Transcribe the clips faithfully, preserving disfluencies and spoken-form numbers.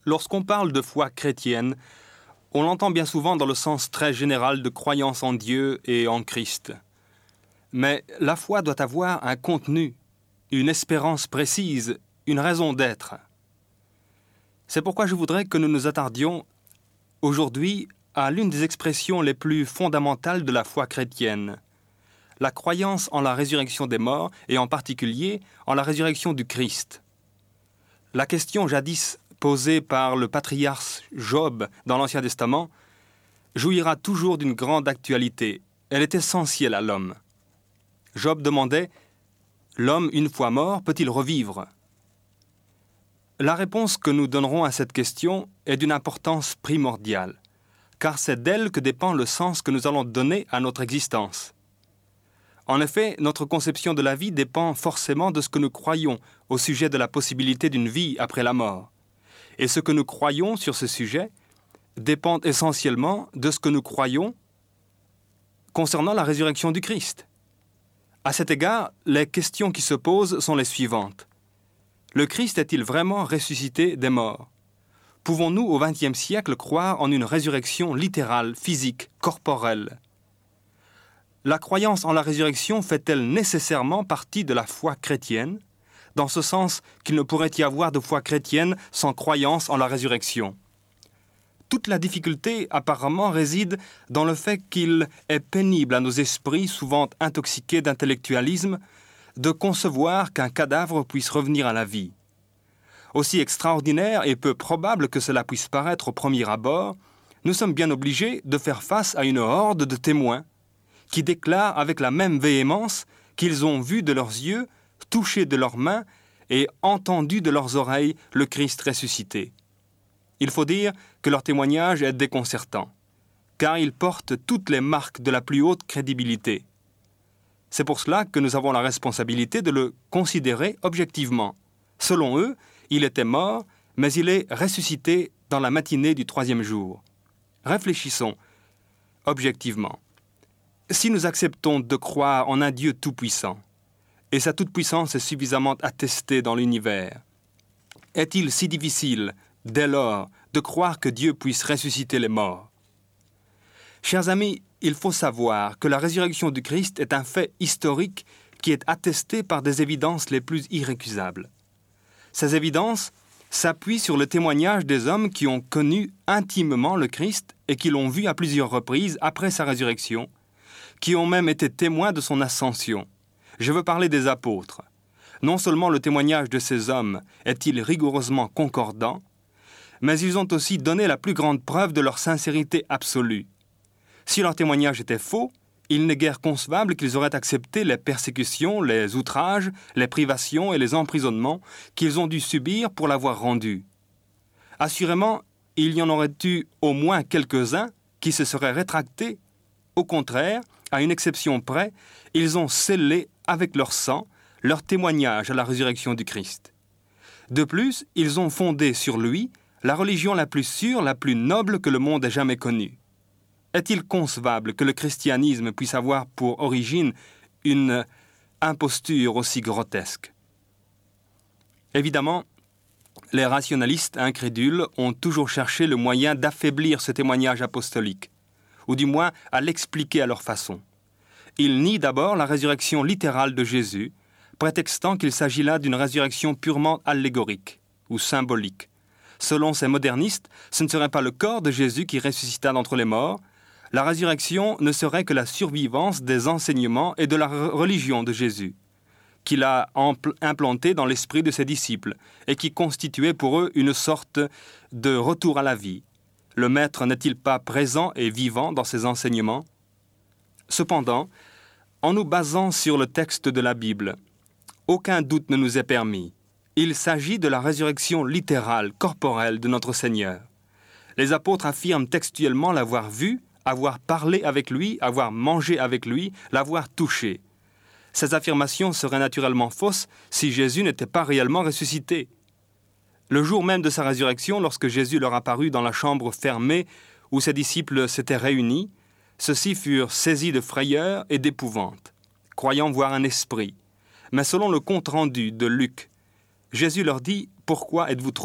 Lorsqu'on parle de foi chrétienne, on l'entend bien souvent dans le sens très général de croyance en Dieu et en Christ. Mais la foi doit avoir un contenu, une espérance précise, une raison d'être. C'est pourquoi je voudrais que nous nous attardions aujourd'hui à l'une des expressions les plus fondamentales de la foi chrétienne, la croyance en la résurrection des morts et en particulier en la résurrection du Christ. La question jadis posée par le patriarche Job dans l'Ancien Testament jouira toujours d'une grande actualité. Elle est essentielle à l'homme. Job demandait « L'homme, une fois mort, peut-il revivre ?» La réponse que nous donnerons à cette question est d'une importance primordiale, car c'est d'elle que dépend le sens que nous allons donner à notre existence. En effet, notre conception de la vie dépend forcément de ce que nous croyons au sujet de la possibilité d'une vie après la mort. Et ce que nous croyons sur ce sujet dépend essentiellement de ce que nous croyons concernant la résurrection du Christ. À cet égard, les questions qui se posent sont les suivantes. Le Christ est-il vraiment ressuscité des morts ? Pouvons-nous au vingtième siècle croire en une résurrection littérale, physique, corporelle ? La croyance en la résurrection fait-elle nécessairement partie de la foi chrétienne, dans ce sens qu'il ne pourrait y avoir de foi chrétienne sans croyance en la résurrection ? Toute la difficulté apparemment réside dans le fait qu'il est pénible à nos esprits, souvent intoxiqués d'intellectualisme, de concevoir qu'un cadavre puisse revenir à la vie. Aussi extraordinaire et peu probable que cela puisse paraître au premier abord, nous sommes bien obligés de faire face à une horde de témoins qui déclarent avec la même véhémence qu'ils ont vu de leurs yeux, touché de leurs mains et entendu de leurs oreilles le Christ ressuscité. Il faut dire que leur témoignage est déconcertant, car il porte toutes les marques de la plus haute crédibilité. C'est pour cela que nous avons la responsabilité de le considérer objectivement. Selon eux, il était mort, mais il est ressuscité dans la matinée du troisième jour. Réfléchissons objectivement. Si nous acceptons de croire en un Dieu tout-puissant, et sa toute-puissance est suffisamment attestée dans l'univers, est-il si difficile, dès lors, de croire que Dieu puisse ressusciter les morts ? Chers amis, il faut savoir que la résurrection du Christ est un fait historique qui est attesté par des évidences les plus irrécusables. Ces évidences s'appuient sur le témoignage des hommes qui ont connu intimement le Christ et qui l'ont vu à plusieurs reprises après sa résurrection, qui ont même été témoins de son ascension. Je veux parler des apôtres. Non seulement le témoignage de ces hommes est-il rigoureusement concordant, mais ils ont aussi donné la plus grande preuve de leur sincérité absolue. Si leur témoignage était faux, il n'est guère concevable qu'ils auraient accepté les persécutions, les outrages, les privations et les emprisonnements qu'ils ont dû subir pour l'avoir rendu. Assurément, il y en aurait eu au moins quelques-uns qui se seraient rétractés. Au contraire, à une exception près, ils ont scellé avec leur sang leur témoignage à la résurrection du Christ. De plus, ils ont fondé sur lui la religion la plus sûre, la plus noble que le monde ait jamais connue. Est-il concevable que le christianisme puisse avoir pour origine une imposture aussi grotesque ? Évidemment, les rationalistes incrédules ont toujours cherché le moyen d'affaiblir ce témoignage apostolique, ou du moins à l'expliquer à leur façon. Ils nient d'abord la résurrection littérale de Jésus, prétextant qu'il s'agit là d'une résurrection purement allégorique ou symbolique. Selon ces modernistes, ce ne serait pas le corps de Jésus qui ressuscita d'entre les morts. La résurrection ne serait que la survivance des enseignements et de la religion de Jésus, qu'il a implanté dans l'esprit de ses disciples et qui constituait pour eux une sorte de retour à la vie. Le Maître n'est-il pas présent et vivant dans ses enseignements ? Cependant, en nous basant sur le texte de la Bible, aucun doute ne nous est permis. Il s'agit de la résurrection littérale, corporelle de notre Seigneur. Les apôtres affirment textuellement l'avoir vu, avoir parlé avec lui, avoir mangé avec lui, l'avoir touché. Ces affirmations seraient naturellement fausses si Jésus n'était pas réellement ressuscité. Le jour même de sa résurrection, lorsque Jésus leur apparut dans la chambre fermée où ses disciples s'étaient réunis, ceux-ci furent saisis de frayeur et d'épouvante, croyant voir un esprit. Mais selon le compte-rendu de Luc, Jésus leur dit « Pourquoi êtes-vous troublés ?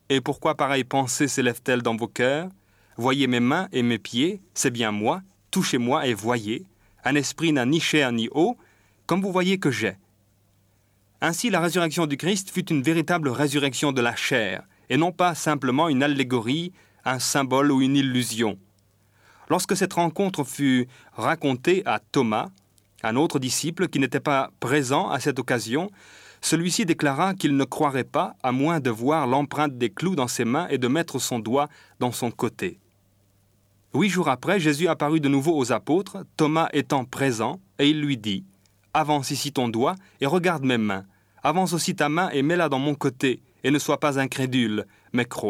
Et pourquoi pareille pensée s'élève-t-elle dans vos cœurs? Voyez mes mains et mes pieds, c'est bien moi, touchez-moi et voyez. Un esprit n'a ni chair ni eau, comme vous voyez que j'ai. » Ainsi, la résurrection du Christ fut une véritable résurrection de la chair, et non pas simplement une allégorie, un symbole ou une illusion. Lorsque cette rencontre fut racontée à Thomas, un autre disciple qui n'était pas présent à cette occasion, celui-ci déclara qu'il ne croirait pas à moins de voir l'empreinte des clous dans ses mains et de mettre son doigt dans son côté. Huit jours après, Jésus apparut de nouveau aux apôtres, Thomas étant présent, et il lui dit « Avance ici ton doigt et regarde mes mains. Avance aussi ta main et mets-la dans mon côté, et ne sois pas incrédule, mais crois. »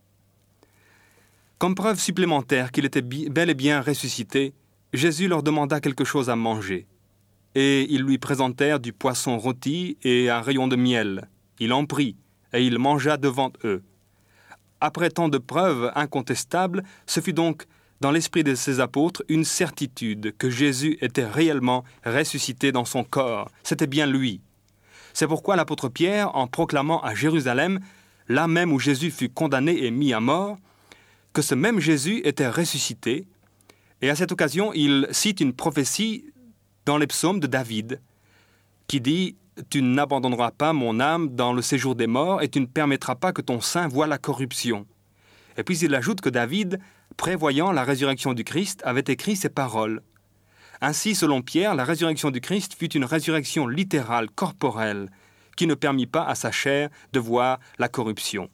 Comme preuve supplémentaire qu'il était bel et bien ressuscité, Jésus leur demanda quelque chose à manger. Et ils lui présentèrent du poisson rôti et un rayon de miel. Il en prit, et il mangea devant eux. Après tant de preuves incontestables, ce fut donc, dans l'esprit de ses apôtres, une certitude que Jésus était réellement ressuscité dans son corps. C'était bien lui. C'est pourquoi l'apôtre Pierre, en proclamant à Jérusalem, là même où Jésus fut condamné et mis à mort, que ce même Jésus était ressuscité, et à cette occasion, il cite une prophétie dans les psaumes de David, qui dit « Tu n'abandonneras pas mon âme dans le séjour des morts, et tu ne permettras pas que ton sein voie la corruption. » Et puis il ajoute que David, prévoyant la résurrection du Christ, avait écrit ces paroles. Ainsi, selon Pierre, la résurrection du Christ fut une résurrection littérale, corporelle, qui ne permit pas à sa chair de voir la corruption.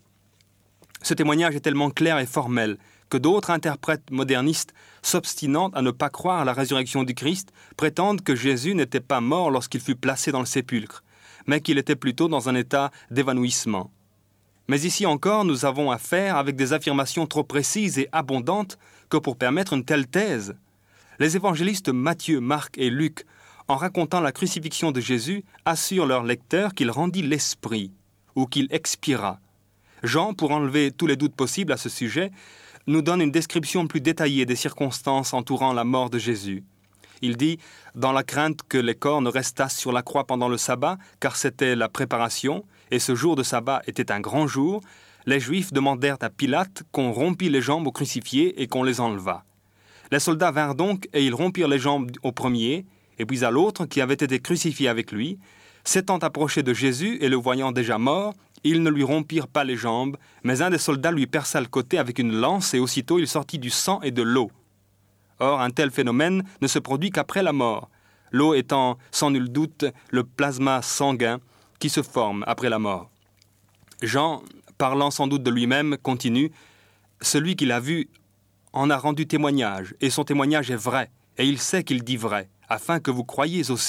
Ce témoignage est tellement clair et formel que d'autres interprètes modernistes, s'obstinant à ne pas croire à la résurrection du Christ, prétendent que Jésus n'était pas mort lorsqu'il fut placé dans le sépulcre, mais qu'il était plutôt dans un état d'évanouissement. Mais ici encore, nous avons affaire avec des affirmations trop précises et abondantes que pour permettre une telle thèse. Les évangélistes Matthieu, Marc et Luc, en racontant la crucifixion de Jésus, assurent leurs lecteurs qu'il rendit l'esprit, ou qu'il expira. Jean, pour enlever tous les doutes possibles à ce sujet, nous donne une description plus détaillée des circonstances entourant la mort de Jésus. Il dit « Dans la crainte que les corps ne restassent sur la croix pendant le sabbat, car c'était la préparation, et ce jour de sabbat était un grand jour, les Juifs demandèrent à Pilate qu'on rompît les jambes aux crucifiés et qu'on les enlevât. Les soldats vinrent donc, et ils rompirent les jambes au premier, et puis à l'autre qui avait été crucifié avec lui. S'étant approchés de Jésus et le voyant déjà mort, ils ne lui rompirent pas les jambes, mais un des soldats lui perça le côté avec une lance et aussitôt il sortit du sang et de l'eau. Or, un tel phénomène ne se produit qu'après la mort, l'eau étant sans nul doute le plasma sanguin qui se forme après la mort. Jean, parlant sans doute de lui-même, continue « Celui qui l'a vu en a rendu témoignage, et son témoignage est vrai, et il sait qu'il dit vrai, afin que vous croyiez aussi. »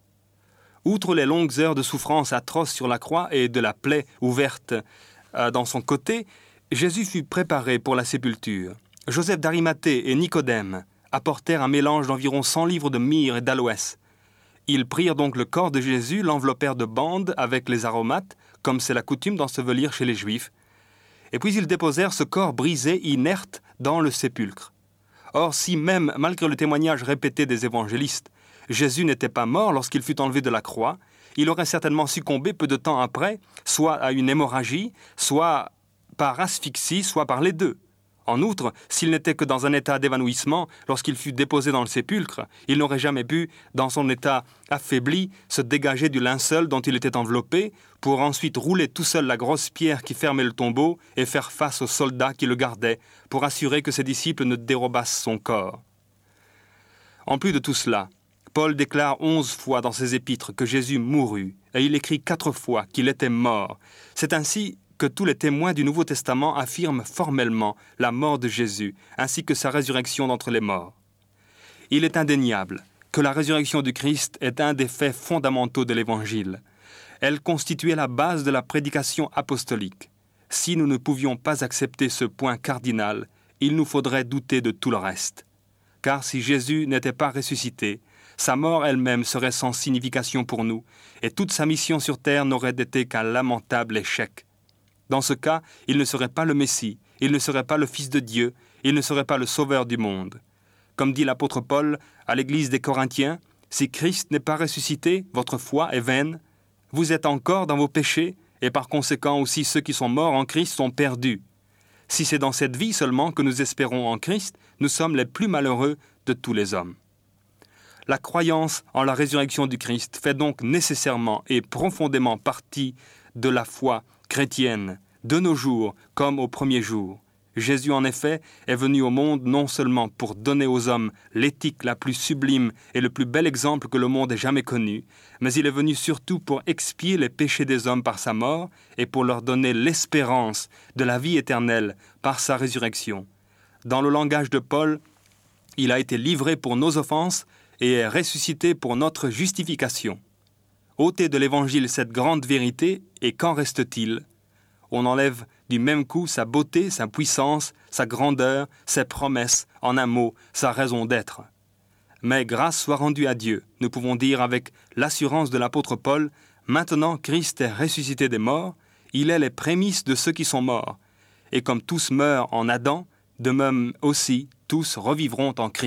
Outre les longues heures de souffrance atroce sur la croix et de la plaie ouverte euh, dans son côté, Jésus fut préparé pour la sépulture. Joseph d'Arimathée et Nicodème apportèrent un mélange d'environ cent livres de myrrhe et d'aloès. Ils prirent donc le corps de Jésus, l'enveloppèrent de bandes avec les aromates, comme c'est la coutume d'ensevelir chez les Juifs. Et puis ils déposèrent ce corps brisé, inerte, dans le sépulcre. Or, si même, malgré le témoignage répété des évangélistes, Jésus n'était pas mort lorsqu'il fut enlevé de la croix, il aurait certainement succombé peu de temps après, soit à une hémorragie, soit par asphyxie, soit par les deux. En outre, s'il n'était que dans un état d'évanouissement, lorsqu'il fut déposé dans le sépulcre, il n'aurait jamais pu, dans son état affaibli, se dégager du linceul dont il était enveloppé, pour ensuite rouler tout seul la grosse pierre qui fermait le tombeau et faire face aux soldats qui le gardaient, pour assurer que ses disciples ne dérobassent son corps. En plus de tout cela, Paul déclare onze fois dans ses épîtres que Jésus mourut, et il écrit quatre fois qu'il était mort. C'est ainsi que tous les témoins du Nouveau Testament affirment formellement la mort de Jésus, ainsi que sa résurrection d'entre les morts. Il est indéniable que la résurrection du Christ est un des faits fondamentaux de l'Évangile. Elle constituait la base de la prédication apostolique. Si nous ne pouvions pas accepter ce point cardinal, il nous faudrait douter de tout le reste. Car si Jésus n'était pas ressuscité, sa mort elle-même serait sans signification pour nous, et toute sa mission sur terre n'aurait été qu'un lamentable échec. Dans ce cas, il ne serait pas le Messie, il ne serait pas le Fils de Dieu, il ne serait pas le Sauveur du monde. Comme dit l'apôtre Paul à l'église des Corinthiens, « Si Christ n'est pas ressuscité, votre foi est vaine, vous êtes encore dans vos péchés, et par conséquent aussi ceux qui sont morts en Christ sont perdus. Si c'est dans cette vie seulement que nous espérons en Christ, nous sommes les plus malheureux de tous les hommes. La croyance en la résurrection du Christ fait donc nécessairement et profondément partie de la foi chrétienne, de nos jours comme au premier jour. Jésus, en effet, est venu au monde non seulement pour donner aux hommes l'éthique la plus sublime et le plus bel exemple que le monde ait jamais connu, mais il est venu surtout pour expier les péchés des hommes par sa mort et pour leur donner l'espérance de la vie éternelle par sa résurrection. Dans le langage de Paul, il a été livré pour nos offenses et est ressuscité pour notre justification. Ôtez de l'Évangile cette grande vérité, et qu'en reste-t-il ? On enlève du même coup sa beauté, sa puissance, sa grandeur, ses promesses, en un mot, sa raison d'être. Mais grâce soit rendue à Dieu, nous pouvons dire avec l'assurance de l'apôtre Paul, « Maintenant Christ est ressuscité des morts, il est les prémices de ceux qui sont morts. Et comme tous meurent en Adam, de même aussi tous revivront en Christ. »